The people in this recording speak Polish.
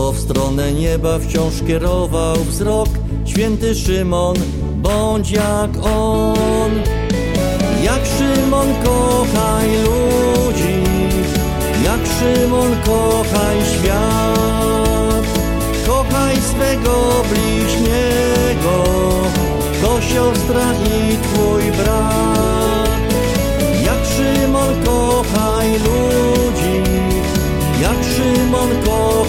kto w stronę nieba wciąż kierował wzrok. Święty Szymon, bądź jak on. Jak Szymon kochaj ludzi, jak Szymon kochaj świat. Kochaj swego bliźniego, to siostra i twój brat. Jak Szymon kochaj ludzi, jak Szymon kochaj